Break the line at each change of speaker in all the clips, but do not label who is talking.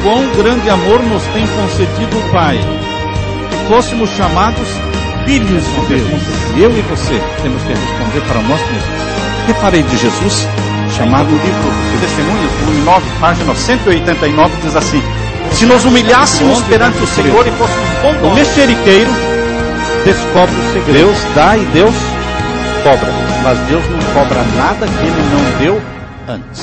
quão grande amor nos tem concedido o Pai, que fôssemos chamados filhos de Deus. Eu e você temos que responder para nós mesmos. Reparei de Jesus, chamado livro de Testemunhos, volume 9, página 189, diz assim: se nos humilhássemos perante o Senhor e fôssemos bondosos, o mexeriqueiro descobre o segredo. Deus dá e Deus cobra, mas Deus não cobra nada que Ele não deu antes.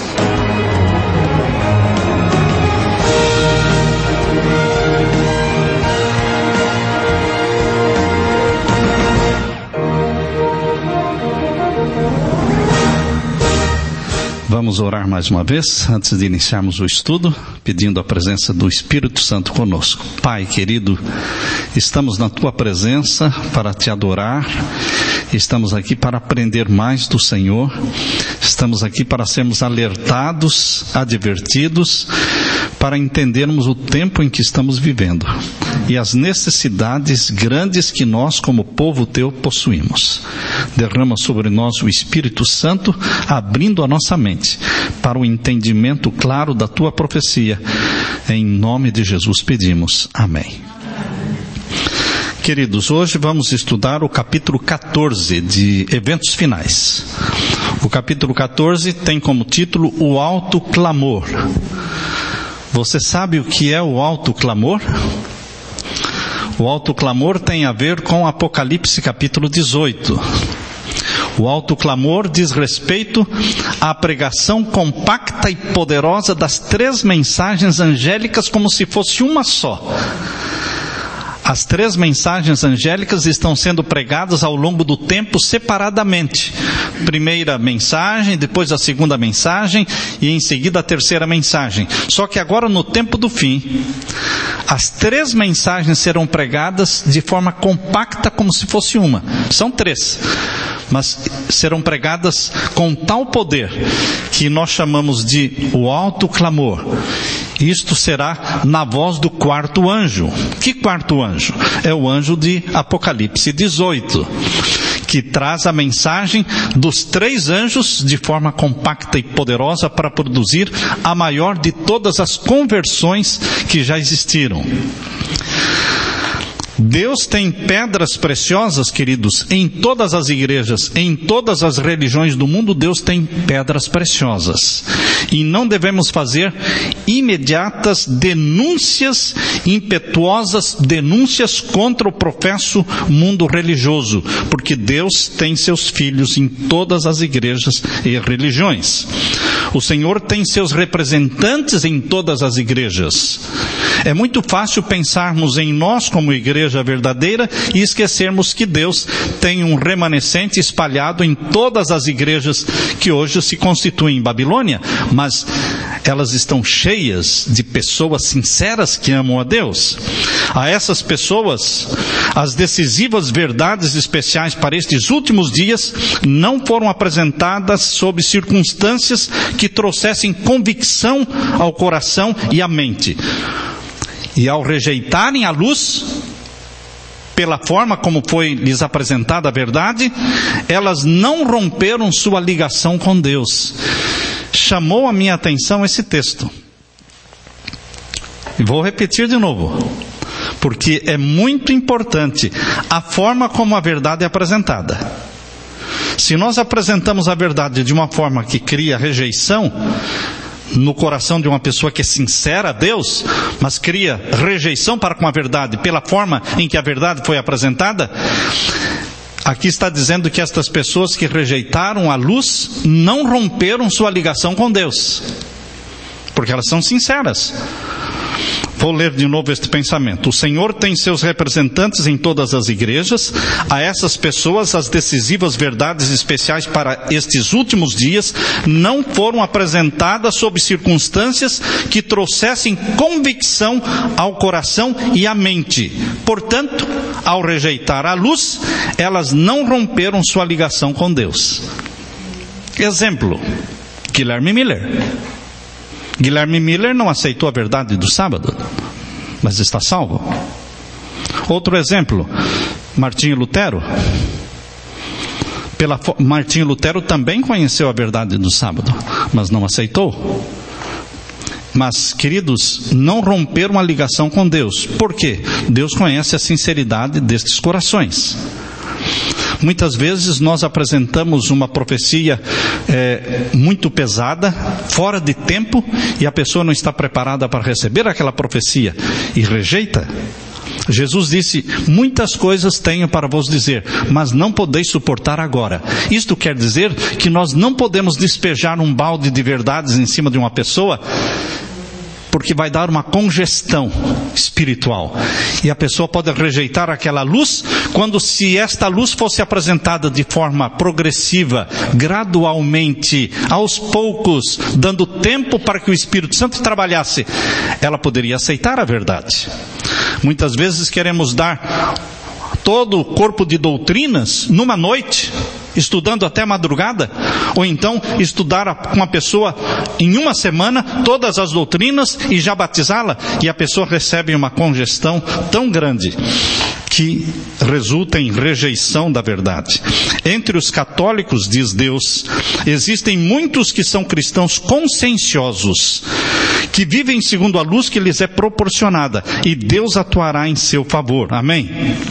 Vamos orar mais uma vez, antes de iniciarmos o estudo, pedindo a presença do Espírito Santo conosco. Pai querido, estamos na Tua presença para Te adorar, estamos aqui para aprender mais do Senhor, estamos aqui para sermos alertados, advertidos, para entendermos o tempo em que estamos vivendo e as necessidades grandes que nós, como povo Teu, possuímos. Derrama sobre nós o Espírito Santo, abrindo a nossa mente para o entendimento claro da Tua profecia. Em nome de Jesus pedimos. Amém. Queridos, hoje vamos estudar o capítulo 14 de Eventos Finais. O capítulo 14 tem como título o Alto Clamor. Você sabe o que é o alto clamor? O alto clamor tem a ver com Apocalipse capítulo 18. O alto clamor diz respeito à pregação compacta e poderosa das 3 mensagens angélicas como se fosse uma só. As 3 mensagens angélicas estão sendo pregadas ao longo do tempo separadamente. Primeira mensagem, depois a segunda mensagem e em seguida a terceira mensagem. Só que agora no tempo do fim, as 3 mensagens serão pregadas de forma compacta como se fosse uma. São 3, mas serão pregadas com tal poder que nós chamamos de o alto clamor. Isto será na voz do 4º anjo. Que 4º anjo? É o anjo de Apocalipse 18, que traz a mensagem dos 3 anjos de forma compacta e poderosa para produzir a maior de todas as conversões que já existiram. Deus tem pedras preciosas, queridos, em todas as igrejas, em todas as religiões do mundo. Deus tem pedras preciosas. E não devemos fazer imediatas denúncias, impetuosas denúncias contra o professo mundo religioso, porque Deus tem seus filhos em todas as igrejas e religiões. O Senhor tem seus representantes em todas as igrejas. É muito fácil pensarmos em nós como igreja verdadeira e esquecermos que Deus tem um remanescente espalhado em todas as igrejas que hoje se constituem em Babilônia, mas elas estão cheias de pessoas sinceras que amam a Deus. A essas pessoas, as decisivas verdades especiais para estes últimos dias não foram apresentadas sob circunstâncias que trouxessem convicção ao coração e à mente. E ao rejeitarem a luz, pela forma como foi lhes apresentada a verdade, elas não romperam sua ligação com Deus. Chamou a minha atenção esse texto. E vou repetir de novo, porque é muito importante a forma como a verdade é apresentada. Se nós apresentamos a verdade de uma forma que cria rejeição no coração de uma pessoa que é sincera a Deus, mas cria rejeição para com a verdade pela forma em que a verdade foi apresentada, aqui está dizendo que estas pessoas que rejeitaram a luz não romperam sua ligação com Deus, porque elas são sinceras. Vou ler de novo este pensamento. O Senhor tem seus representantes em todas as igrejas. A essas pessoas, as decisivas verdades especiais para estes últimos dias não foram apresentadas sob circunstâncias que trouxessem convicção ao coração e à mente. Portanto, ao rejeitar a luz, elas não romperam sua ligação com Deus. Exemplo, Guilherme Miller. Guilherme Miller não aceitou a verdade do sábado, mas está salvo. Outro exemplo, Martinho Lutero. Martinho Lutero também conheceu a verdade do sábado, mas não aceitou. Mas, queridos, não romper uma ligação com Deus. Por quê? Deus conhece a sinceridade destes corações. Muitas vezes nós apresentamos uma profecia muito pesada, fora de tempo, e a pessoa não está preparada para receber aquela profecia e rejeita. Jesus disse: muitas coisas tenho para vos dizer, mas não podeis suportar agora. Isto quer dizer que nós não podemos despejar um balde de verdades em cima de uma pessoa, porque vai dar uma congestão espiritual. E a pessoa pode rejeitar aquela luz, quando se esta luz fosse apresentada de forma progressiva, gradualmente, aos poucos, dando tempo para que o Espírito Santo trabalhasse, ela poderia aceitar a verdade. Muitas vezes queremos dar todo o corpo de doutrinas numa noite, estudando até madrugada, ou então estudar com uma pessoa em uma semana todas as doutrinas e já batizá-la, e a pessoa recebe uma congestão tão grande que resulta em rejeição da verdade. Entre os católicos, diz Deus, existem muitos que são cristãos conscienciosos, que vivem segundo a luz que lhes é proporcionada, e Deus atuará em seu favor. Amém?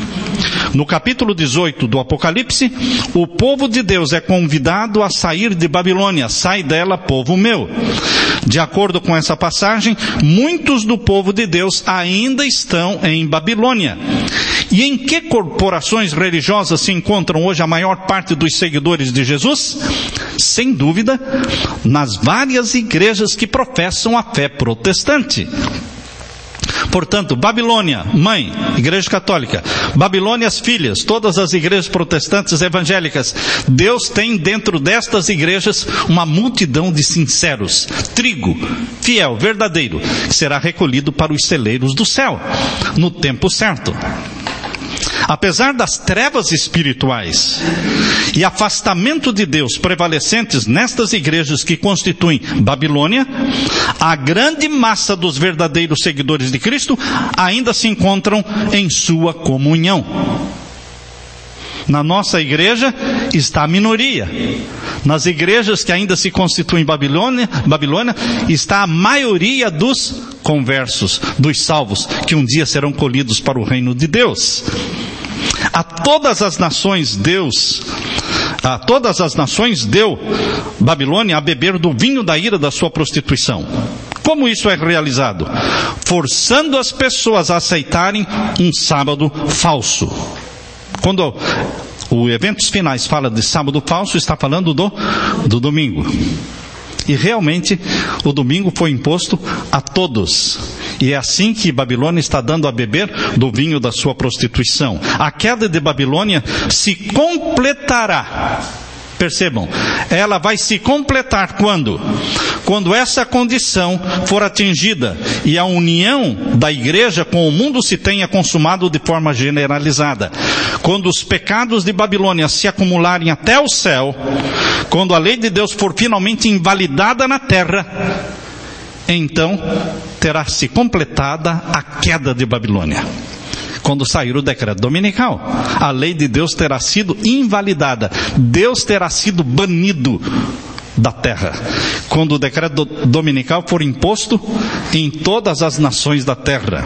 No capítulo 18 do Apocalipse, o povo de Deus é convidado a sair de Babilônia. Sai dela, povo meu. De acordo com essa passagem, muitos do povo de Deus ainda estão em Babilônia. E em que corporações religiosas se encontram hoje a maior parte dos seguidores de Jesus? Sem dúvida, nas várias igrejas que professam a fé protestante. Portanto, Babilônia, mãe, igreja católica, Babilônia, as filhas, todas as igrejas protestantes evangélicas. Deus tem dentro destas igrejas uma multidão de sinceros, trigo, fiel, verdadeiro, que será recolhido para os celeiros do céu, no tempo certo. Apesar das trevas espirituais e afastamento de Deus prevalecentes nestas igrejas que constituem Babilônia, a grande massa dos verdadeiros seguidores de Cristo ainda se encontram em sua comunhão. Na nossa igreja está a minoria. Nas igrejas que ainda se constituem Babilônia está a maioria dos conversos, dos salvos, que um dia serão colhidos para o reino de Deus. A todas as nações deu Babilônia a beber do vinho da ira da sua prostituição. Como isso é realizado? Forçando as pessoas a aceitarem um sábado falso. Quando o Eventos Finais fala de sábado falso, está falando do domingo. E realmente o domingo foi imposto a todos. E é assim que Babilônia está dando a beber do vinho da sua prostituição. A queda de Babilônia se completará. Percebam, ela vai se completar quando? Quando essa condição for atingida e a união da igreja com o mundo se tenha consumado de forma generalizada. Quando os pecados de Babilônia se acumularem até o céu, quando a lei de Deus for finalmente invalidada na terra, então terá se completada a queda de Babilônia. Quando sair o decreto dominical, a lei de Deus terá sido invalidada. Deus terá sido banido da terra. Quando o decreto dominical for imposto em todas as nações da terra.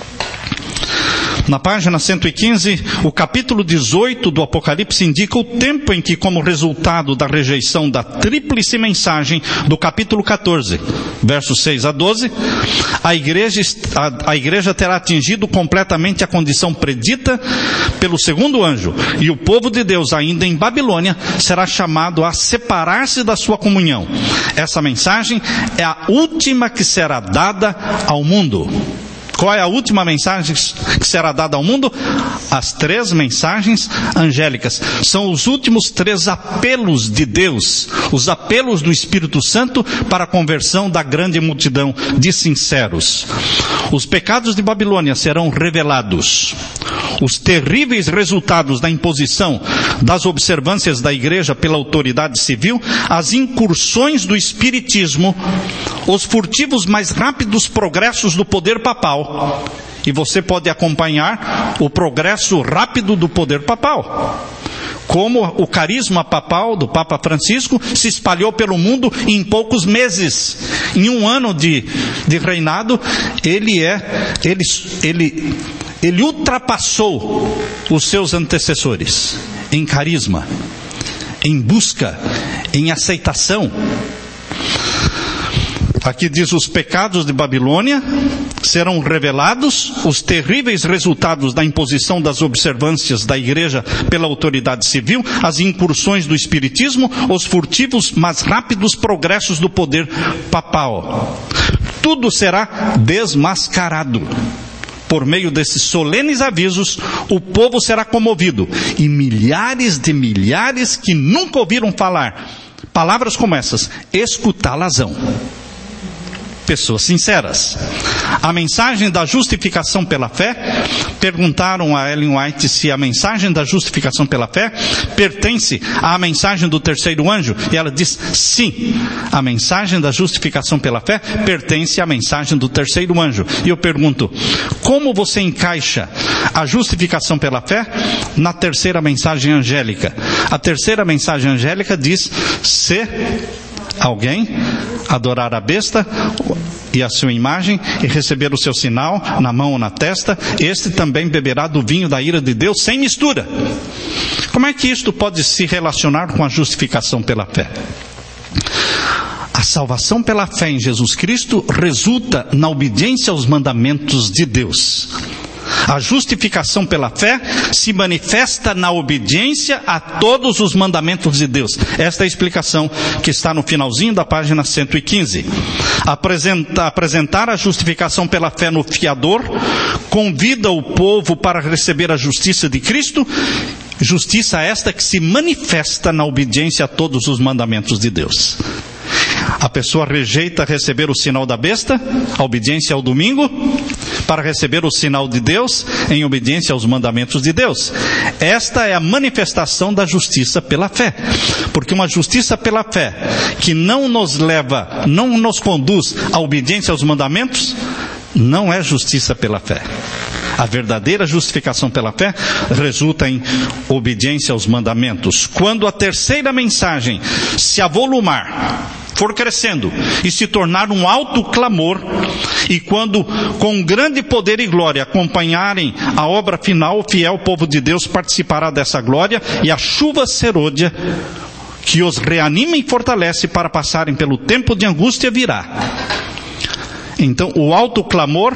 Na página 115, o capítulo 18 do Apocalipse indica o tempo em que, como resultado da rejeição da tríplice mensagem do capítulo 14, versos 6 a 12, a igreja terá atingido completamente a condição predita pelo segundo anjo, e o povo de Deus, ainda em Babilônia, será chamado a separar-se da sua comunhão. Essa mensagem é a última que será dada ao mundo. Qual é a última mensagem que será dada ao mundo? As 3 mensagens angélicas. São os últimos 3 apelos de Deus, os apelos do Espírito Santo para a conversão da grande multidão de sinceros. Os pecados de Babilônia serão revelados. Os terríveis resultados da imposição das observâncias da igreja pela autoridade civil, as incursões do espiritismo, os furtivos mais rápidos progressos do poder papal. E você pode acompanhar o progresso rápido do poder papal. Como o carisma papal do Papa Francisco se espalhou pelo mundo em poucos meses. Em um ano de reinado, ele ultrapassou os seus antecessores em carisma, em busca, em aceitação. Aqui diz: os pecados de Babilônia serão revelados, os terríveis resultados da imposição das observâncias da igreja pela autoridade civil, as incursões do espiritismo, os furtivos, mas rápidos progressos do poder papal. Tudo será desmascarado. Por meio desses solenes avisos, o povo será comovido, e milhares de milhares que nunca ouviram falar palavras como essas, escutá-las-ão. Pessoas sinceras. A mensagem da justificação pela fé, perguntaram a Ellen White se a mensagem da justificação pela fé pertence à mensagem do terceiro anjo, e ela diz sim, a mensagem da justificação pela fé pertence à mensagem do terceiro anjo. E eu pergunto, como você encaixa a justificação pela fé na terceira mensagem angélica? A terceira mensagem angélica diz: se alguém adorar a besta e a sua imagem e receber o seu sinal na mão ou na testa, este também beberá do vinho da ira de Deus sem mistura. Como é que isto pode se relacionar com a justificação pela fé? A salvação pela fé em Jesus Cristo resulta na obediência aos mandamentos de Deus. A justificação pela fé se manifesta na obediência a todos os mandamentos de Deus. Esta é a explicação que está no finalzinho da página 115. Apresentar a justificação pela fé no fiador convida o povo para receber a justiça de Cristo, justiça esta que se manifesta na obediência a todos os mandamentos de Deus. A pessoa rejeita receber o sinal da besta, a obediência ao domingo, para receber o sinal de Deus em obediência aos mandamentos de Deus. Esta é a manifestação da justiça pela fé. Porque uma justiça pela fé que não nos conduz à obediência aos mandamentos, não é justiça pela fé. A verdadeira justificação pela fé resulta em obediência aos mandamentos. Quando a terceira mensagem se avolumar, for crescendo e se tornar um alto clamor, e quando com grande poder e glória acompanharem a obra final, o fiel povo de Deus participará dessa glória, e a chuva serôdia que os reanima e fortalece para passarem pelo tempo de angústia virá. Então o alto clamor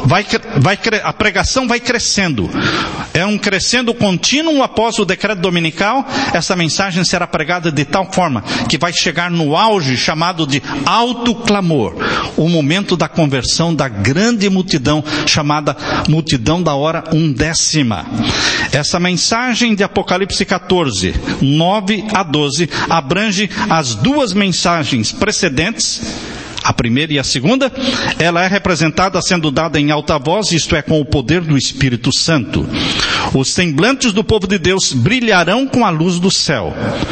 a pregação vai crescendo. É um crescendo contínuo. Após o decreto dominical, essa mensagem será pregada de tal forma que vai chegar no auge chamado de alto clamor, o momento da conversão da grande multidão, chamada multidão da hora 1/10. Essa mensagem de Apocalipse 14, 9 a 12, abrange as duas mensagens precedentes, a primeira e a segunda. Ela é representada sendo dada em alta voz, isto é, com o poder do Espírito Santo. Os semblantes do povo de Deus brilharão com a luz do céu.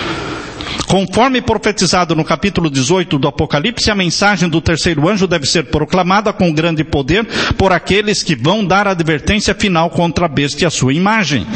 Conforme profetizado no capítulo 18 do Apocalipse, a mensagem do terceiro anjo deve ser proclamada com grande poder por aqueles que vão dar a advertência final contra a besta e a sua imagem.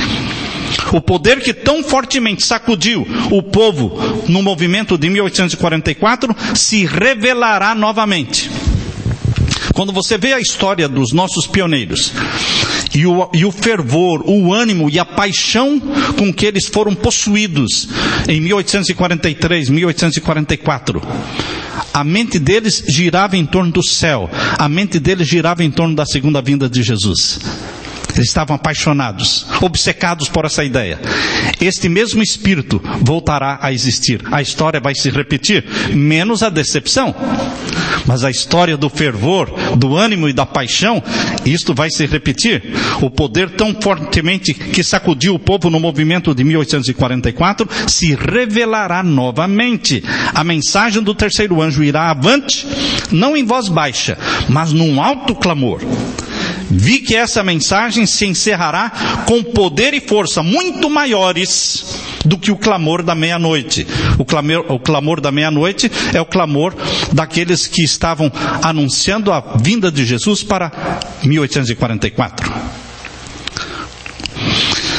O poder que tão fortemente sacudiu o povo no movimento de 1844 se revelará novamente. Quando você vê a história dos nossos pioneiros e o fervor, o ânimo e a paixão com que eles foram possuídos em 1843, 1844, a mente deles girava em torno do céu, a mente deles girava em torno da segunda vinda de Jesus. Eles estavam apaixonados, obcecados por essa ideia. Este mesmo espírito voltará a existir. A história vai se repetir, menos a decepção. Mas a história do fervor, do ânimo e da paixão, isto vai se repetir. O poder tão fortemente que sacudiu o povo no movimento de 1844 se revelará novamente. A mensagem do terceiro anjo irá avante, não em voz baixa, mas num alto clamor. Vi que essa mensagem se encerrará com poder e força muito maiores do que o clamor da meia-noite. O clamor da meia-noite é o clamor daqueles que estavam anunciando a vinda de Jesus para 1844.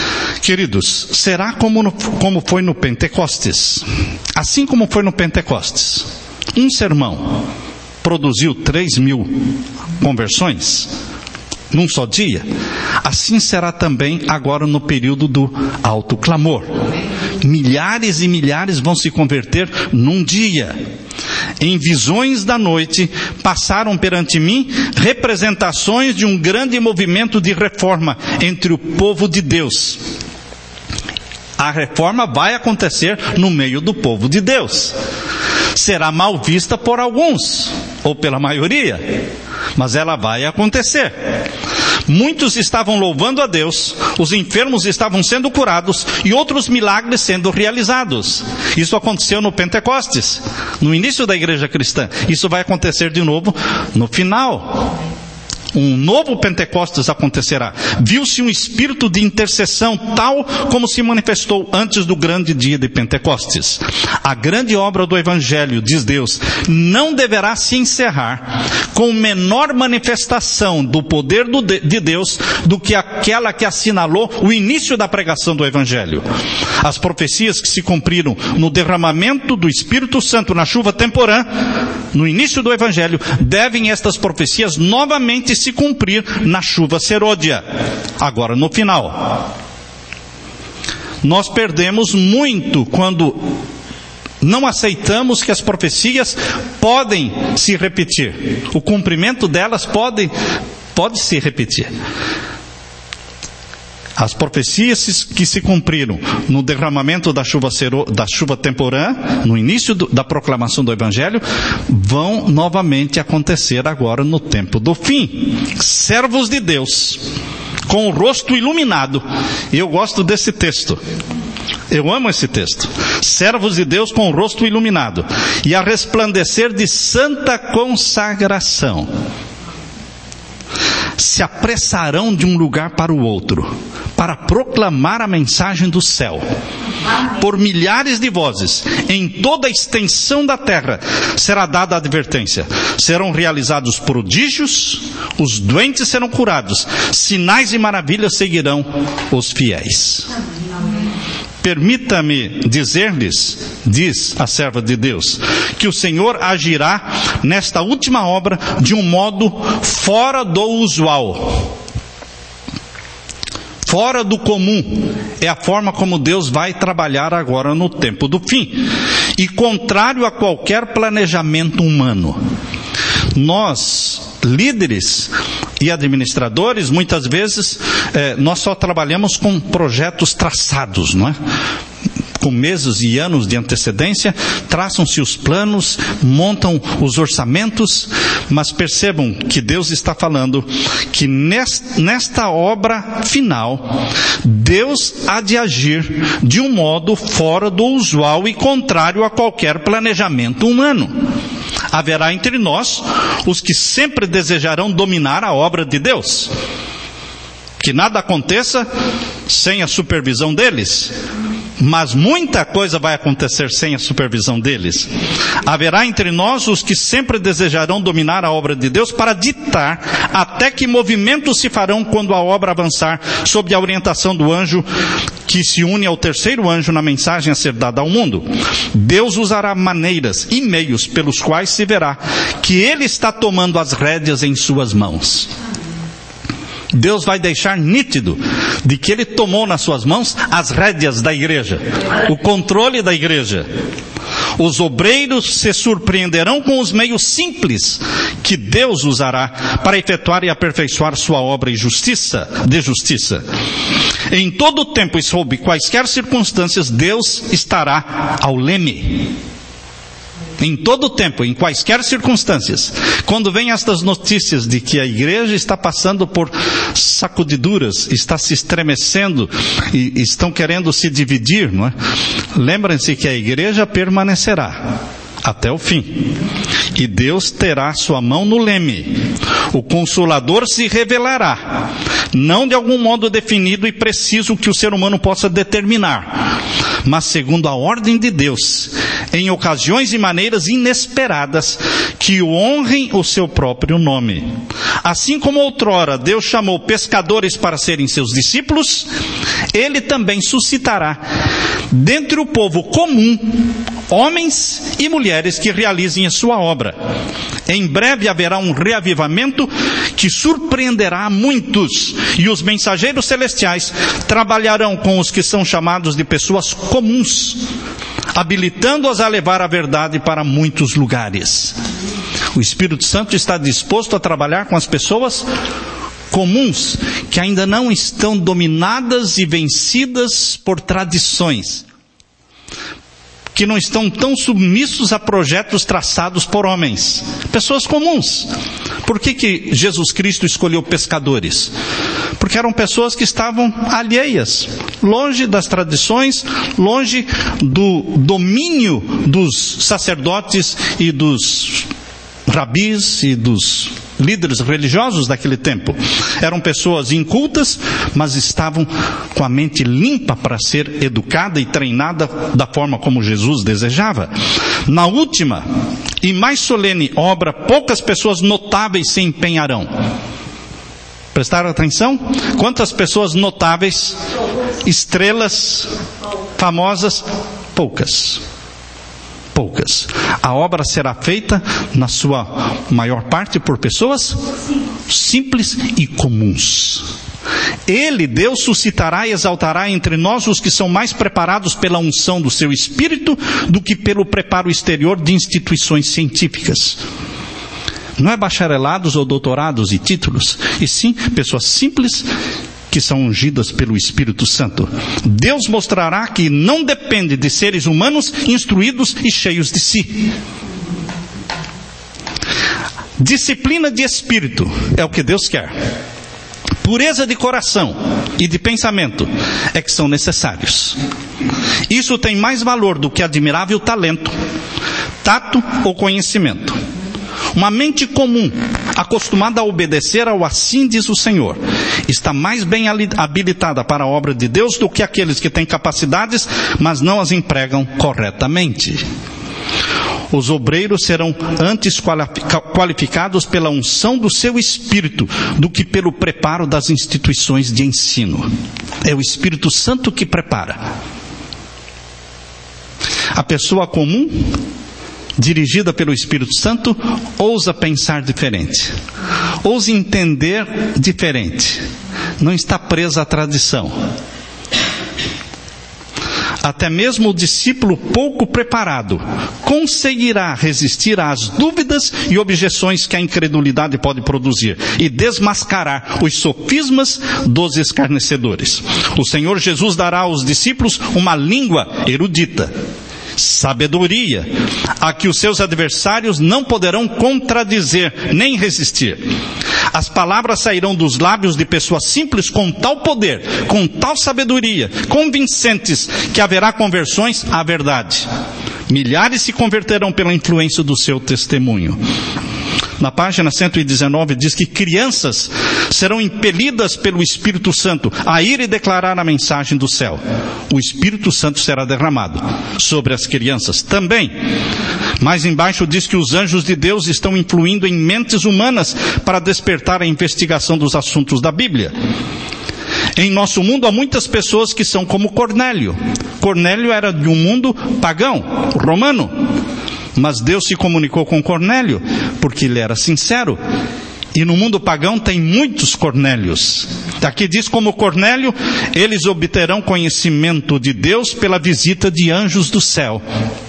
Queridos, será como foi no Pentecostes? Assim como foi no Pentecostes. Um sermão produziu 3.000 conversões num só dia. Assim será também agora no período do alto clamor. Milhares e milhares vão se converter num dia. Em visões da noite, passaram perante mim representações de um grande movimento de reforma entre o povo de Deus. A reforma vai acontecer no meio do povo de Deus. Será mal vista por alguns, ou pela maioria, mas ela vai acontecer. Muitos estavam louvando a Deus, os enfermos estavam sendo curados e outros milagres sendo realizados. Isso aconteceu no Pentecostes, no início da igreja cristã. Isso vai acontecer de novo no final. Um novo Pentecostes acontecerá. Viu-se um espírito de intercessão tal como se manifestou antes do grande dia de Pentecostes. A grande obra do Evangelho, diz Deus, não deverá se encerrar com menor manifestação do poder de Deus do que aquela que assinalou o início da pregação do Evangelho. As profecias que se cumpriram no derramamento do Espírito Santo na chuva temporã, no início do Evangelho, devem estas profecias novamente se cumprir na chuva serôdia, agora no final. Nós perdemos muito quando não aceitamos que as profecias podem se repetir. O cumprimento delas pode se repetir. As profecias que se cumpriram no derramamento da chuva temporã, no início da proclamação do Evangelho, vão novamente acontecer agora no tempo do fim. Servos de Deus, com o rosto iluminado. E eu gosto desse texto. Eu amo esse texto. Servos de Deus com o rosto iluminado e a resplandecer de santa consagração. Se apressarão de um lugar para o outro, para proclamar a mensagem do céu. Por milhares de vozes, em toda a extensão da terra, será dada a advertência. Serão realizados prodígios, os doentes serão curados, sinais e maravilhas seguirão os fiéis. Permita-me dizer-lhes, diz a serva de Deus, que o Senhor agirá nesta última obra de um modo fora do usual. Fora do comum. É a forma como Deus vai trabalhar agora no tempo do fim. E contrário a qualquer planejamento humano. Nós, líderes e administradores, muitas vezes, nós só trabalhamos com projetos traçados, não é? Com meses e anos de antecedência, traçam-se os planos, montam os orçamentos, mas percebam que Deus está falando que nesta obra final, Deus há de agir de um modo fora do usual e contrário a qualquer planejamento humano. Haverá entre nós os que sempre desejarão dominar a obra de Deus. Que nada aconteça sem a supervisão deles. Mas muita coisa vai acontecer sem a supervisão deles. Haverá entre nós os que sempre desejarão dominar a obra de Deus para ditar até que movimentos se farão quando a obra avançar sob a orientação do anjo que se une ao terceiro anjo na mensagem a ser dada ao mundo. Deus usará maneiras e meios pelos quais se verá que Ele está tomando as rédeas em suas mãos. Deus vai deixar nítido de que Ele tomou nas suas mãos as rédeas da igreja, o controle da igreja. Os obreiros se surpreenderão com os meios simples que Deus usará para efetuar e aperfeiçoar sua obra de justiça. Em todo o tempo e sob quaisquer circunstâncias, Deus estará ao leme. Em todo o tempo, em quaisquer circunstâncias. Quando vem estas notícias de que a igreja está passando por sacudiduras, está se estremecendo e estão querendo se dividir, não é? Lembrem-se que a igreja permanecerá até o fim. E Deus terá sua mão no leme. O Consolador se revelará, não de algum modo definido e preciso que o ser humano possa determinar, mas segundo a ordem de Deus. em ocasiões e maneiras inesperadas, que honrem o seu próprio nome. Assim como outrora Deus chamou pescadores para serem seus discípulos, Ele também suscitará dentre o povo comum homens e mulheres que realizem a sua obra. Em breve haverá um reavivamento que surpreenderá a muitos, e os mensageiros celestiais trabalharão com os que são chamados de pessoas comuns, habilitando-as a levar a verdade para muitos lugares. O Espírito Santo está disposto a trabalhar com as pessoas comuns, que ainda não estão dominadas e vencidas por tradições, que não estão tão submissos a projetos traçados por homens. Pessoas comuns. Por que Jesus Cristo escolheu pescadores? Porque eram pessoas que estavam alheias, longe das tradições, longe do domínio dos sacerdotes e dos rabis e dos líderes religiosos daquele tempo. Eram pessoas incultas, mas estavam com a mente limpa para ser educada e treinada da forma como Jesus desejava. Na última e mais solene obra, poucas pessoas notáveis se empenharão. Prestaram atenção? Quantas pessoas notáveis, estrelas, famosas? Poucas. A obra será feita, na sua maior parte, por pessoas simples e comuns. Ele, Deus, suscitará e exaltará entre nós os que são mais preparados pela unção do seu Espírito do que pelo preparo exterior de instituições científicas. Não é bacharelados ou doutorados e títulos, e sim pessoas simples que são ungidas pelo Espírito Santo. Deus mostrará que não depende de seres humanos instruídos e cheios de si. Disciplina de espírito é o que Deus quer. Pureza de coração e de pensamento é que são necessários. Isso tem mais valor do que admirável talento, tato ou conhecimento. Uma mente comum, acostumada a obedecer ao assim diz o Senhor, está mais bem habilitada para a obra de Deus do que aqueles que têm capacidades, mas não as empregam corretamente. Os obreiros serão antes qualificados pela unção do seu Espírito do que pelo preparo das instituições de ensino. É o Espírito Santo que prepara. A pessoa comum, dirigida pelo Espírito Santo, ousa pensar diferente, ousa entender diferente, não está presa à tradição. Até mesmo o discípulo pouco preparado conseguirá resistir às dúvidas e objeções que a incredulidade pode produzir e desmascarar os sofismas dos escarnecedores. O Senhor Jesus dará aos discípulos uma língua erudita, sabedoria, a que os seus adversários não poderão contradizer nem resistir. As palavras sairão dos lábios de pessoas simples com tal poder, com tal sabedoria, convincentes, que haverá conversões à verdade. Milhares se converterão pela influência do seu testemunho. Na página 119 diz que crianças serão impelidas pelo Espírito Santo a ir e declarar a mensagem do céu. O Espírito Santo será derramado sobre as crianças também. Mais embaixo diz que os anjos de Deus estão influindo em mentes humanas para despertar a investigação dos assuntos da Bíblia. Em nosso mundo há muitas pessoas que são como Cornélio. Cornélio era de um mundo pagão, romano. Mas Deus se comunicou com Cornélio, porque ele era sincero. E no mundo pagão tem muitos Cornélios. Aqui diz como Cornélio, eles obterão conhecimento de Deus pela visita de anjos do céu.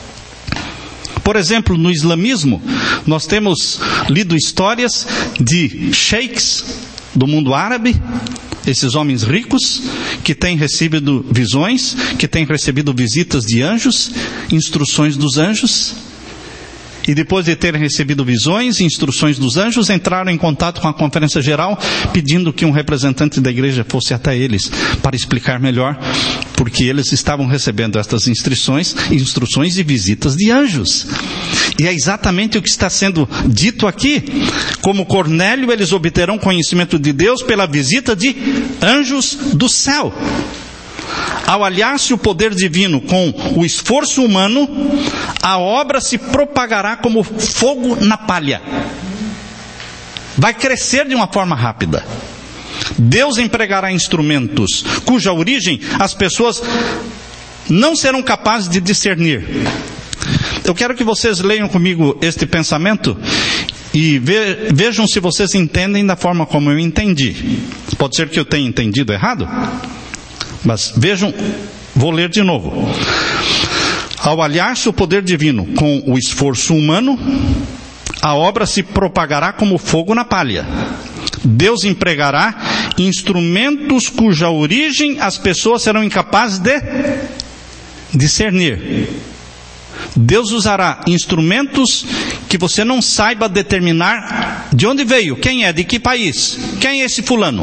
Por exemplo, no islamismo, nós temos lido histórias de sheiks do mundo árabe, esses homens ricos, que têm recebido visões, que têm recebido visitas de anjos, instruções dos anjos. E depois de terem recebido visões e instruções dos anjos, entraram em contato com a conferência geral, pedindo que um representante da igreja fosse até eles, para explicar melhor, porque eles estavam recebendo estas instruções e visitas de anjos. E é exatamente o que está sendo dito aqui. Como Cornélio, eles obterão conhecimento de Deus pela visita de anjos do céu. Ao aliar-se o poder divino com o esforço humano, a obra se propagará como fogo na palha. Vai crescer de uma forma rápida. Deus empregará instrumentos cuja origem as pessoas não serão capazes de discernir. Eu quero que vocês leiam comigo este pensamento e vejam se vocês entendem da forma como eu entendi. Pode ser que eu tenha entendido errado, mas vejam, vou ler de novo. Ao aliar-se o poder divino com o esforço humano, a obra se propagará como fogo na palha. Deus empregará instrumentos cuja origem as pessoas serão incapazes de discernir. Deus usará instrumentos que você não saiba determinar de onde veio, quem é, de que país, quem é esse fulano.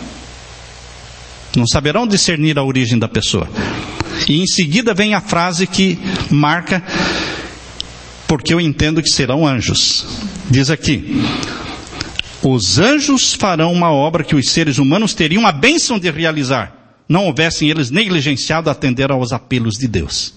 Não saberão discernir a origem da pessoa. E em seguida vem a frase que marca, porque eu entendo que serão anjos. Diz aqui: os anjos farão uma obra que os seres humanos teriam a bênção de realizar, não houvessem eles negligenciado a atender aos apelos de Deus.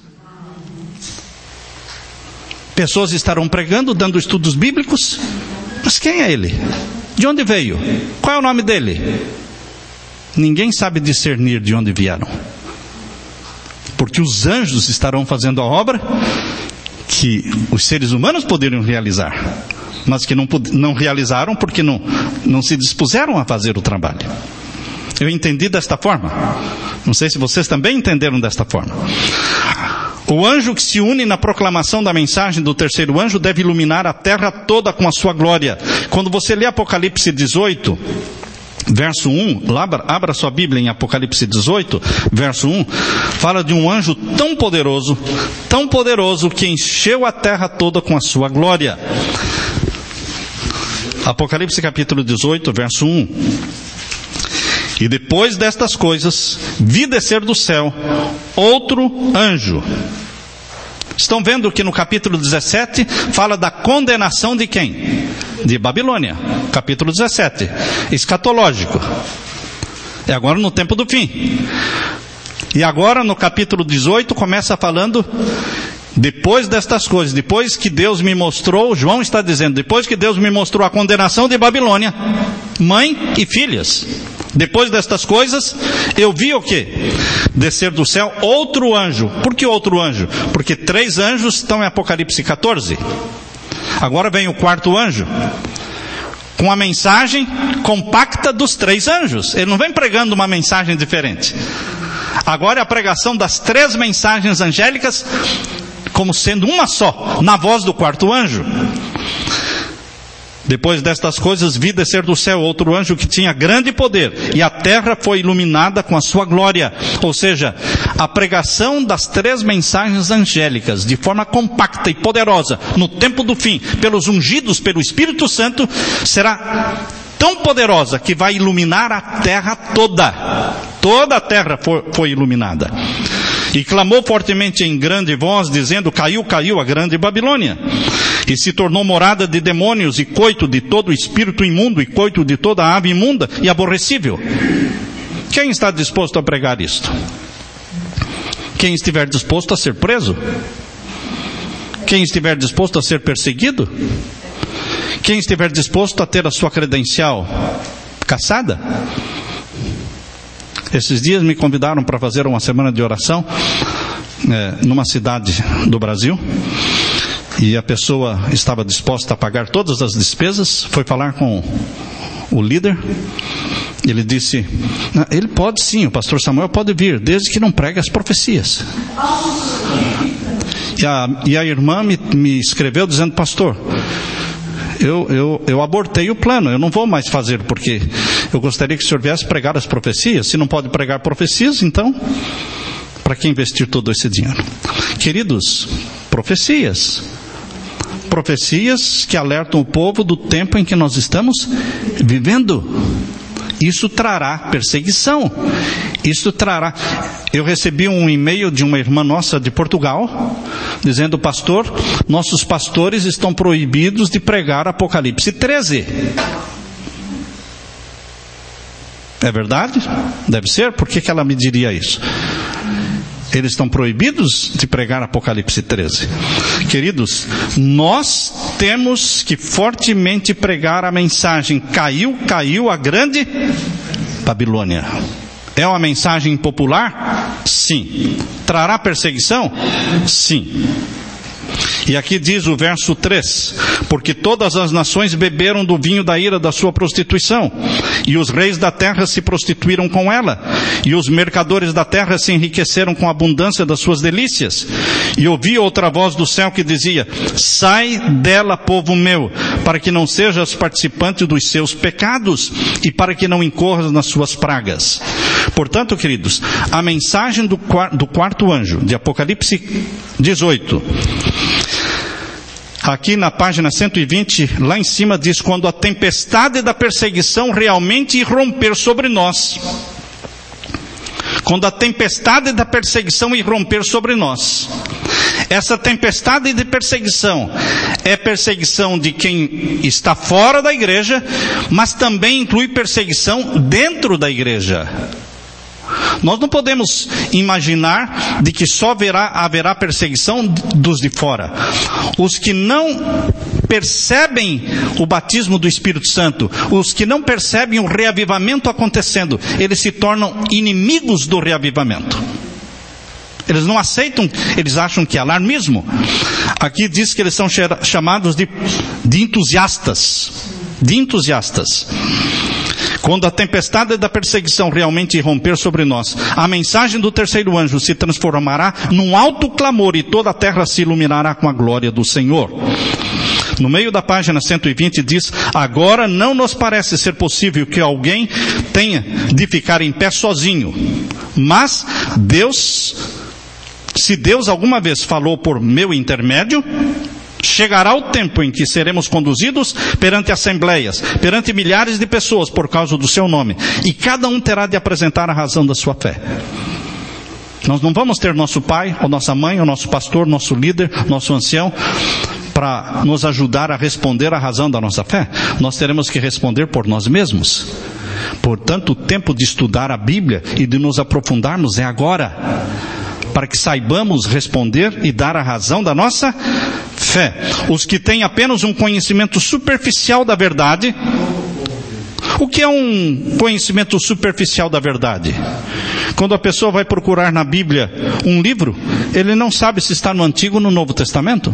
Pessoas estarão pregando, dando estudos bíblicos, mas quem é ele? De onde veio? Qual é o nome dele? Ninguém sabe discernir de onde vieram, porque os anjos estarão fazendo a obra que os seres humanos poderiam realizar, mas que não realizaram porque não se dispuseram a fazer o trabalho. Eu entendi desta forma. Não sei se vocês também entenderam desta forma. O anjo que se une na proclamação da mensagem do terceiro anjo deve iluminar a terra toda com a sua glória. Quando você lê Apocalipse 18, verso 1, abra sua Bíblia em Apocalipse 18, verso 1, fala de um anjo tão poderoso que encheu a terra toda com a sua glória. Apocalipse capítulo 18, verso 1. E depois destas coisas, vi descer do céu outro anjo. Estão vendo que no capítulo 17 fala da condenação de quem? De Babilônia. Capítulo 17, escatológico. É agora no tempo do fim. E agora no capítulo 18 começa falando: depois destas coisas, depois que Deus me mostrou, João está dizendo, depois que Deus me mostrou a condenação de Babilônia, mãe e filhas, depois destas coisas, eu vi o quê? Descer do céu outro anjo. Por que outro anjo? Porque 3 anjos estão em Apocalipse 14. Agora vem o quarto anjo, com a mensagem compacta dos 3 anjos. Ele não vem pregando uma mensagem diferente. Agora é a pregação das 3 mensagens angélicas, como sendo uma só, na voz do quarto anjo. Depois destas coisas, vi descer do céu outro anjo que tinha grande poder, e a terra foi iluminada com a sua glória. Ou seja, a pregação das 3 mensagens angélicas, de forma compacta e poderosa, no tempo do fim, pelos ungidos pelo Espírito Santo, será tão poderosa que vai iluminar a terra toda. Toda a terra foi iluminada. E clamou fortemente em grande voz, dizendo: caiu, caiu a grande Babilônia, e se tornou morada de demônios e coito de todo espírito imundo e coito de toda ave imunda e aborrecível. Quem está disposto a pregar isto? Quem estiver disposto a ser preso? Quem estiver disposto a ser perseguido? Quem estiver disposto a ter a sua credencial cassada? Esses dias me convidaram para fazer uma semana de oração numa cidade do Brasil, e a pessoa estava disposta a pagar todas as despesas. Foi falar com o líder. Ele disse: ele pode sim, o pastor Samuel pode vir, desde que não pregue as profecias. E a irmã me escreveu dizendo: pastor, eu abortei o plano, eu não vou mais fazer, porque eu gostaria que o senhor viesse pregar as profecias. Se não pode pregar profecias, então para que investir todo esse dinheiro? Queridos, profecias que alertam o povo do tempo em que nós estamos vivendo. Isso trará perseguição. Isso trará. Eu recebi um e-mail de uma irmã nossa de Portugal, dizendo: pastor, nossos pastores estão proibidos de pregar Apocalipse 13. É verdade? Deve ser. Por que ela me diria isso? Eles estão proibidos de pregar Apocalipse 13. Queridos, nós temos que fortemente pregar a mensagem. Caiu a grande Babilônia. É uma mensagem popular? Sim. Trará perseguição? Sim. E aqui diz o verso 3, porque todas as nações beberam do vinho da ira da sua prostituição, e os reis da terra se prostituíram com ela, e os mercadores da terra se enriqueceram com a abundância das suas delícias. E ouvi outra voz do céu que dizia, sai dela, povo meu, para que não sejas participante dos seus pecados, e para que não incorras nas suas pragas. Portanto, queridos, a mensagem do quarto anjo, de Apocalipse 18, aqui na página 120, lá em cima diz, quando a tempestade da perseguição realmente irromper sobre nós. Quando a tempestade da perseguição irromper sobre nós. Essa tempestade de perseguição é perseguição de quem está fora da igreja, mas também inclui perseguição dentro da igreja. Nós não podemos imaginar de que só haverá perseguição dos de fora. Os que não percebem o batismo do Espírito Santo, os que não percebem o reavivamento acontecendo, eles se tornam inimigos do reavivamento. Eles não aceitam, eles acham que é alarmismo. Aqui diz que eles são chamados de entusiastas. De entusiastas. Quando a tempestade da perseguição realmente irromper sobre nós, a mensagem do terceiro anjo se transformará num alto clamor e toda a terra se iluminará com a glória do Senhor. No meio da página 120 diz, agora não nos parece ser possível que alguém tenha de ficar em pé sozinho, mas se Deus alguma vez falou por meu intermédio, chegará o tempo em que seremos conduzidos perante assembleias, perante milhares de pessoas por causa do seu nome, e cada um terá de apresentar a razão da sua fé. Nós não vamos ter nosso pai, ou nossa mãe, ou nosso pastor, nosso líder, nosso ancião, para nos ajudar a responder a razão da nossa fé. Nós teremos que responder por nós mesmos. Portanto, o tempo de estudar a Bíblia e de nos aprofundarmos é agora, para que saibamos responder e dar a razão da nossa fé. Os que têm apenas um conhecimento superficial da verdade. O que é um conhecimento superficial da verdade? Quando a pessoa vai procurar na Bíblia um livro, ele não sabe se está no Antigo ou no Novo Testamento.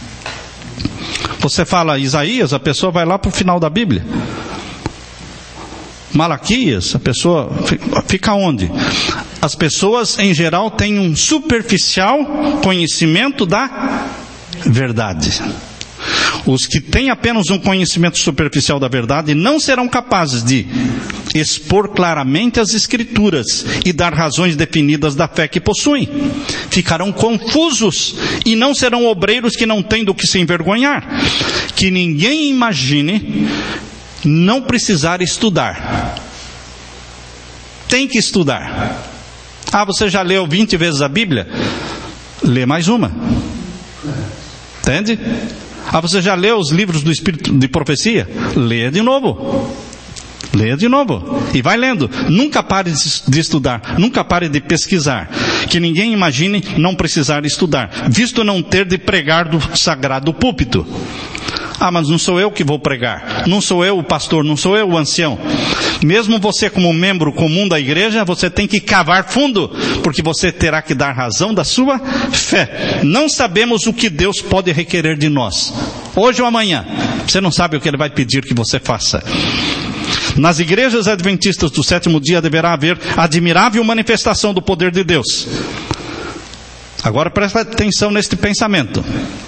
Você fala Isaías, a pessoa vai lá para o final da Bíblia. Malaquias, a pessoa fica onde? As pessoas em geral têm um superficial conhecimento da verdade. Os que têm apenas um conhecimento superficial da verdade não serão capazes de expor claramente as Escrituras e dar razões definidas da fé que possuem. Ficarão confusos e não serão obreiros que não têm do que se envergonhar. Que ninguém imagine não precisar estudar. Tem que estudar. Ah, você já leu 20 vezes a Bíblia? Lê mais uma. Entende? Ah, você já leu os livros do Espírito de profecia? Leia de novo. Leia de novo. E vai lendo. Nunca pare de estudar. Nunca pare de pesquisar. Que ninguém imagine não precisar estudar, visto não ter de pregar do sagrado púlpito. Ah, mas não sou eu que vou pregar. Não sou eu o pastor, não sou eu o ancião. Mesmo você como membro comum da igreja, você tem que cavar fundo, porque você terá que dar razão da sua fé. Não sabemos o que Deus pode requerer de nós. Hoje ou amanhã. Você não sabe o que Ele vai pedir que você faça. Nas igrejas adventistas do sétimo dia deverá haver admirável manifestação do poder de Deus. Agora presta atenção neste pensamento.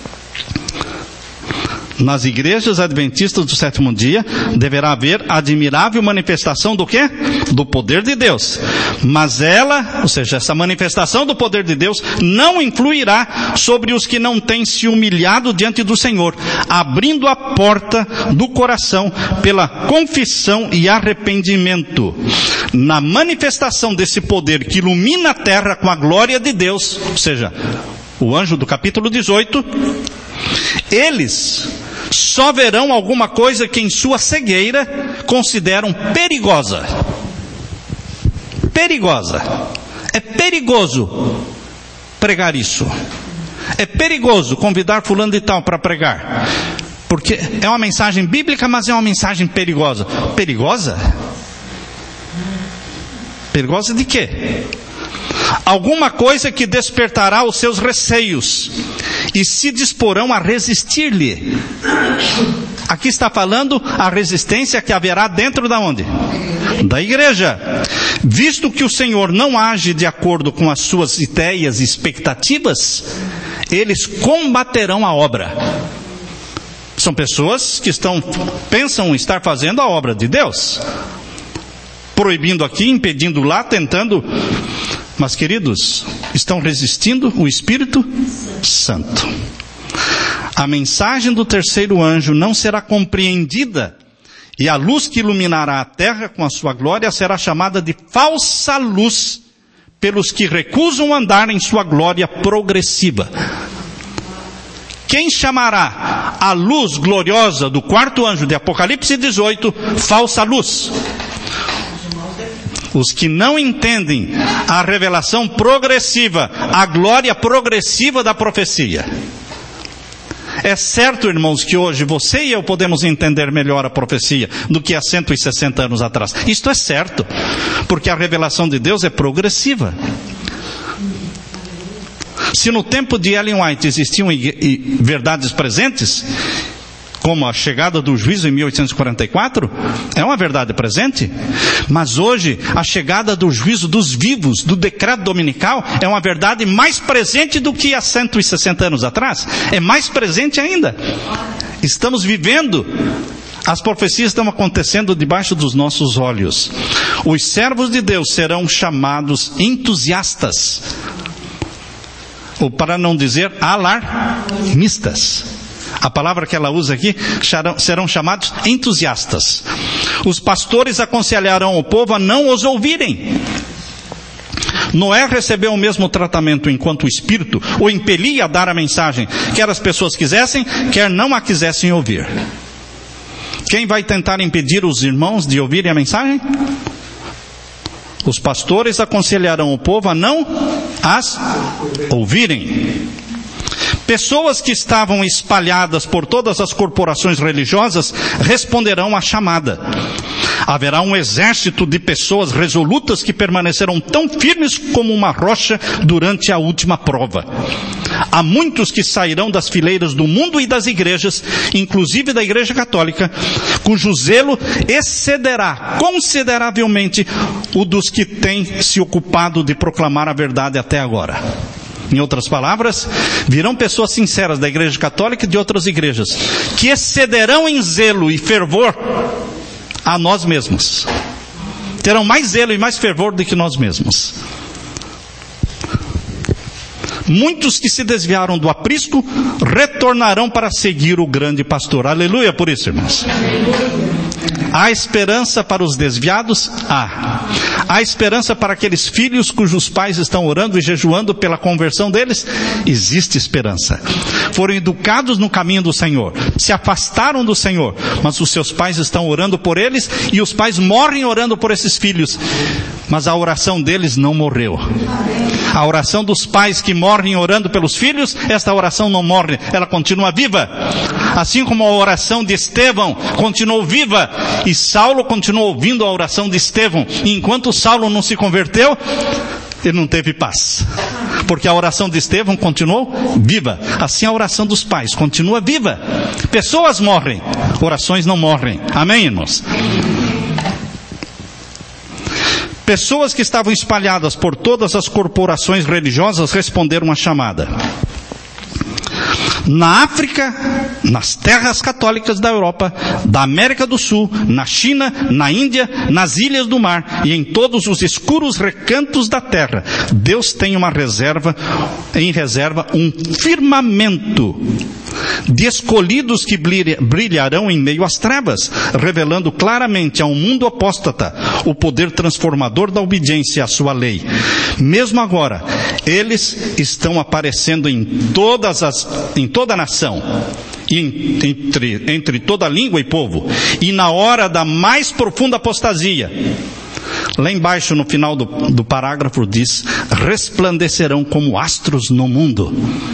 Nas igrejas adventistas do sétimo dia deverá haver admirável manifestação do quê? Do poder de Deus. Mas ela, ou seja, essa manifestação do poder de Deus não influirá sobre os que não têm se humilhado diante do Senhor, abrindo a porta do coração pela confissão e arrependimento. Na manifestação desse poder que ilumina a terra com a glória de Deus, ou seja, o anjo do capítulo 18, eles só verão alguma coisa que em sua cegueira consideram perigosa. Perigosa. É perigoso pregar isso. É perigoso convidar fulano de tal para pregar. Porque é uma mensagem bíblica, mas é uma mensagem perigosa. Perigosa? Perigosa de quê? Alguma coisa que despertará os seus receios e se disporão a resistir-lhe. Aqui está falando a resistência que haverá dentro da onde? Da igreja. Visto que o Senhor não age de acordo com as suas ideias e expectativas, eles combaterão a obra. São pessoas que pensam estar fazendo a obra de Deus. Proibindo aqui, impedindo lá, tentando. Mas, queridos, estão resistindo o Espírito Santo. A mensagem do terceiro anjo não será compreendida, e a luz que iluminará a terra com a sua glória será chamada de falsa luz, pelos que recusam andar em sua glória progressiva. Quem chamará a luz gloriosa do quarto anjo de Apocalipse 18, falsa luz? Os que não entendem a revelação progressiva, a glória progressiva da profecia. É certo, irmãos, que hoje você e eu podemos entender melhor a profecia do que há 160 anos atrás. Isto é certo, porque a revelação de Deus é progressiva. Se no tempo de Ellen White existiam verdades presentes, como a chegada do juízo em 1844, é uma verdade presente. Mas hoje, a chegada do juízo dos vivos, do decreto dominical, é uma verdade mais presente do que há 160 anos atrás. É mais presente ainda. Estamos vivendo, as profecias estão acontecendo debaixo dos nossos olhos. Os servos de Deus serão chamados entusiastas, ou para não dizer alarmistas. A palavra que ela usa aqui, serão chamados entusiastas. Os pastores aconselharão o povo a não os ouvirem. Noé recebeu o mesmo tratamento enquanto o Espírito o impelia a dar a mensagem, quer as pessoas quisessem, quer não a quisessem ouvir. Quem vai tentar impedir os irmãos de ouvirem a mensagem? Os pastores aconselharão o povo a não as ouvirem. Pessoas que estavam espalhadas por todas as corporações religiosas responderão à chamada. Haverá um exército de pessoas resolutas que permanecerão tão firmes como uma rocha durante a última prova. Há muitos que sairão das fileiras do mundo e das igrejas, inclusive da Igreja Católica, cujo zelo excederá consideravelmente o dos que têm se ocupado de proclamar a verdade até agora. Em outras palavras, virão pessoas sinceras da Igreja Católica e de outras igrejas, que excederão em zelo e fervor a nós mesmos. Terão mais zelo e mais fervor do que nós mesmos. Muitos que se desviaram do aprisco retornarão para seguir o grande pastor. Aleluia por isso, irmãos. Há esperança para os desviados? Há esperança para aqueles filhos cujos pais estão orando e jejuando pela conversão deles? Existe esperança. Foram educados no caminho do Senhor, se afastaram do Senhor, mas os seus pais estão orando por eles e os pais morrem orando por esses filhos. Mas a oração deles não morreu. A oração dos pais que morrem orando pelos filhos, esta oração não morre, ela continua viva. Assim como a oração de Estevão continuou viva, e Saulo continuou ouvindo a oração de Estevão. E enquanto Saulo não se converteu, ele não teve paz, porque a oração de Estevão continuou viva. Assim a oração dos pais continua viva. Pessoas morrem, orações não morrem. Amém, irmãos? Pessoas que estavam espalhadas por todas as corporações religiosas responderam à chamada. Na África, nas terras católicas da Europa, da América do Sul, na China, na Índia, nas ilhas do mar e em todos os escuros recantos da terra, Deus tem em reserva um firmamento de escolhidos que brilharão em meio às trevas, revelando claramente a um mundo apóstata o poder transformador da obediência à sua lei. Mesmo agora, eles estão aparecendo em toda a nação, entre toda língua e povo, e na hora da mais profunda apostasia, Lá embaixo, no final do parágrafo, diz: resplandecerão como astros no mundo.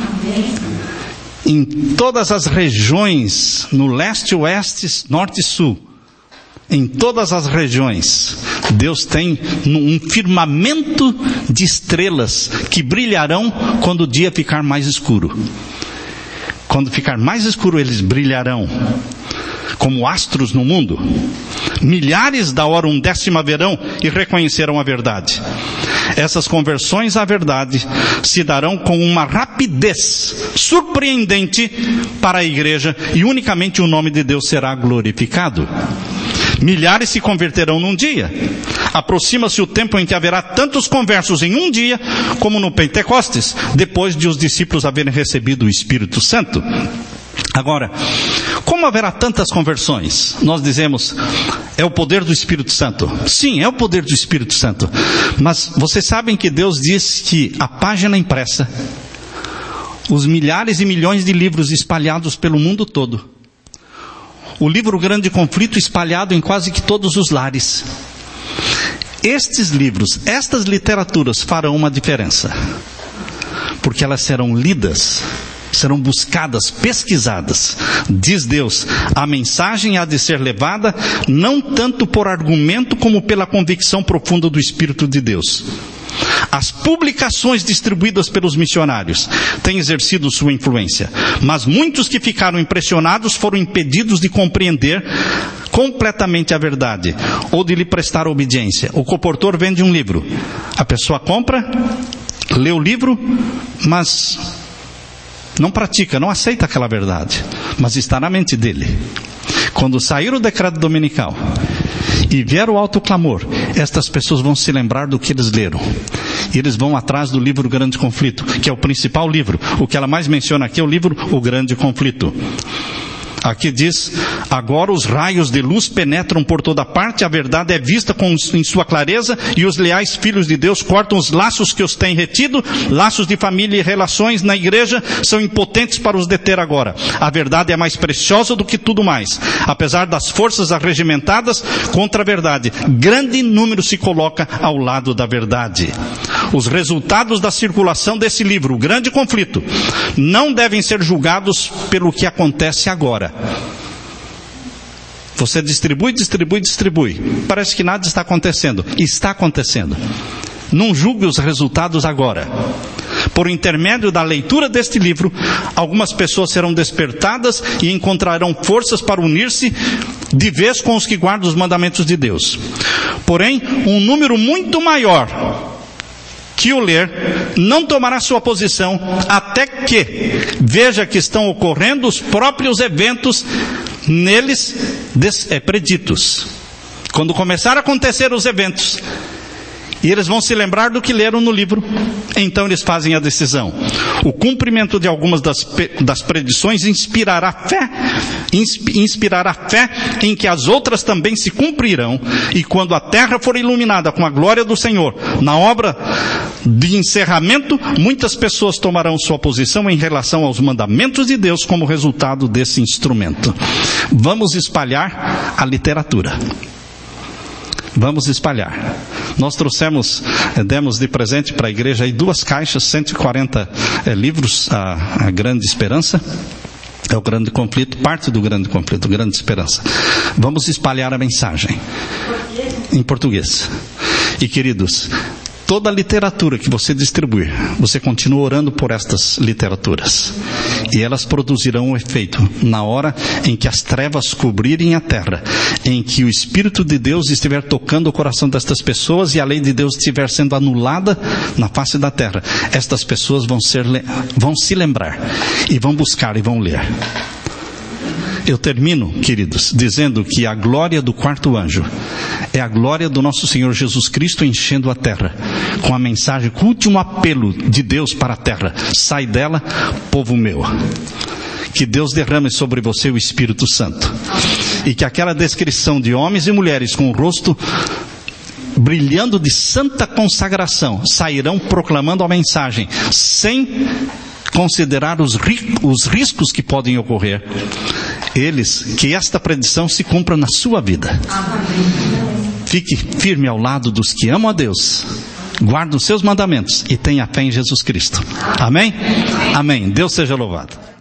Em todas as regiões, no leste, oeste, norte e sul, em todas as regiões, Deus tem um firmamento de estrelas que brilharão quando o dia ficar mais escuro. Quando ficar mais escuro, eles brilharão como astros no mundo. Milhares da hora 1/10 verão e reconhecerão a verdade. Essas conversões à verdade se darão com uma rapidez surpreendente para a igreja, e unicamente o nome de Deus será glorificado. Milhares se converterão num dia. Aproxima-se o tempo em que haverá tantos conversos em um dia como no Pentecostes, depois de os discípulos haverem recebido o Espírito Santo. Agora, como haverá tantas conversões? Nós dizemos, é o poder do Espírito Santo. Sim, é o poder do Espírito Santo. Mas vocês sabem que Deus diz que a página impressa, os milhares e milhões de livros espalhados pelo mundo todo, o livro Grande Conflito espalhado em quase que todos os lares, estes livros, estas literaturas farão uma diferença, porque elas serão lidas, serão buscadas, pesquisadas. Diz Deus, a mensagem há de ser levada não tanto por argumento como pela convicção profunda do Espírito de Deus. As publicações distribuídas pelos missionários têm exercido sua influência, mas muitos que ficaram impressionados foram impedidos de compreender completamente a verdade, ou de lhe prestar obediência. O comportor vende um livro, a pessoa compra, lê o livro, mas não pratica, não aceita aquela verdade, mas está na mente dele. Quando sair o decreto dominical e vier o alto clamor, estas pessoas vão se lembrar do que eles leram. E eles vão atrás do livro Grande Conflito, que é o principal livro. O que ela mais menciona aqui é o livro O Grande Conflito. Aqui diz, agora os raios de luz penetram por toda parte, a verdade é vista em sua clareza, e os leais filhos de Deus cortam os laços que os têm retido. Laços de família e relações na igreja são impotentes para os deter agora. A verdade é mais preciosa do que tudo mais. Apesar das forças arregimentadas contra a verdade, grande número se coloca ao lado da verdade. Os resultados da circulação desse livro, O Grande Conflito, não devem ser julgados pelo que acontece agora. Você distribui. Parece que nada está acontecendo. Está acontecendo. Não julgue os resultados agora. Por intermédio da leitura deste livro, algumas pessoas serão despertadas e encontrarão forças para unir-se de vez com os que guardam os mandamentos de Deus. Porém, um número muito maior que o ler não tomará sua posição até que veja que estão ocorrendo os próprios eventos neles preditos. Quando começar a acontecer os eventos, e eles vão se lembrar do que leram no livro, então eles fazem a decisão. O cumprimento de algumas das predições inspirará fé em que as outras também se cumprirão, e quando a terra for iluminada com a glória do Senhor, na obra de encerramento, muitas pessoas tomarão sua posição em relação aos mandamentos de Deus como resultado desse instrumento. Vamos espalhar a literatura. Vamos espalhar. Nós demos de presente para a igreja aí 2 caixas, 140 livros, a Grande Esperança. É o Grande Conflito, parte do Grande Conflito, Grande Esperança. Vamos espalhar a mensagem em português. E queridos, toda a literatura que você distribuir, você continua orando por estas literaturas. E elas produzirão um efeito na hora em que as trevas cobrirem a terra, em que o Espírito de Deus estiver tocando o coração destas pessoas e a lei de Deus estiver sendo anulada na face da terra. Estas pessoas vão se lembrar e vão buscar e vão ler. Eu termino, queridos, dizendo que a glória do 4º anjo é a glória do nosso Senhor Jesus Cristo enchendo a terra com a mensagem, com o último apelo de Deus para a terra: sai dela, povo meu. Que Deus derrame sobre você o Espírito Santo, e que aquela descrição de homens e mulheres com o rosto brilhando de santa consagração sairão proclamando a mensagem sem considerar os riscos que podem ocorrer. Que esta predição se cumpra na sua vida. fique firme ao lado dos que amam a Deus, guardam os seus mandamentos e tenha fé em Jesus Cristo. Amém? Amém. Deus seja louvado.